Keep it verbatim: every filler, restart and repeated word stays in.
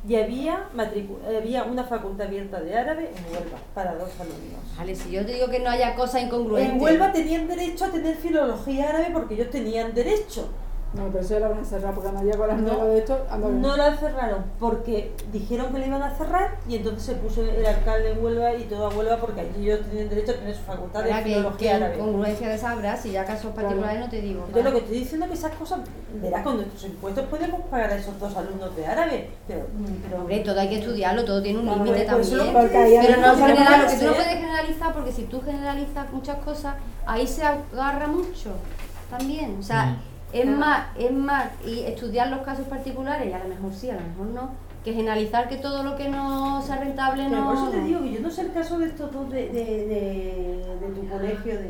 y había, matricu había una facultad abierta de árabe en Huelva para dos alumnos. Vale, si yo te digo que no haya cosas incongruentes. En Huelva tenían derecho a tener filología árabe porque ellos tenían derecho. No, pero eso lo van a cerrar porque cuando llega las No, nuevas de esto, anda bien. No la cerraron porque dijeron que le iban a cerrar y entonces se puso el alcalde en Huelva y toda Huelva porque allí ellos tenían derecho a tener su facultad de Ahora que, filología que árabe. congruencia de esa habrá, si ya casos particulares no te digo. Entonces lo que estoy diciendo es que esas cosas, verás, con nuestros impuestos podemos pagar a esos dos alumnos de árabe, pero... pero Hombre, todo hay que estudiarlo, todo tiene un Claro, límite por eso también. lo que hay Pero no que general, lo que tú no hacer. puedes generalizar, porque si tú generalizas muchas cosas, ahí se agarra mucho también. O sea, Mm. es más, es más, y estudiar los casos particulares, y a lo mejor sí, a lo mejor no, que generalizar que todo lo que no sea rentable Pero no... por eso te no. digo que yo no sé el caso de estos dos de, de, de, de tu colegio, de